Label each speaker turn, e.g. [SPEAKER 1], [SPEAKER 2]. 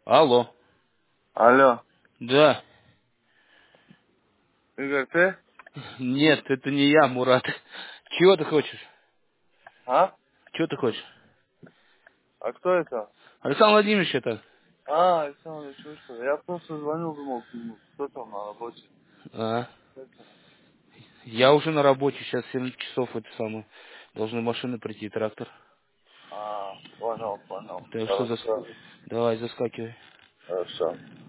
[SPEAKER 1] Алло.
[SPEAKER 2] Алло.
[SPEAKER 1] Да.
[SPEAKER 2] Игорь, ты?
[SPEAKER 1] Нет, это не я, Мурат. Чего ты хочешь?
[SPEAKER 2] А?
[SPEAKER 1] Чего ты хочешь?
[SPEAKER 2] А кто это?
[SPEAKER 1] Александр Владимирович это.
[SPEAKER 2] Александр, что что? Я просто звонил, думал, кто там на работе.
[SPEAKER 1] А.
[SPEAKER 2] Это.
[SPEAKER 1] Я уже на работе, сейчас 7 часов это самое. Должны машины прийти, трактор.
[SPEAKER 2] Понял.
[SPEAKER 1] Так что
[SPEAKER 2] Хорошо.
[SPEAKER 1] давай, заскакивай.
[SPEAKER 2] Хорошо.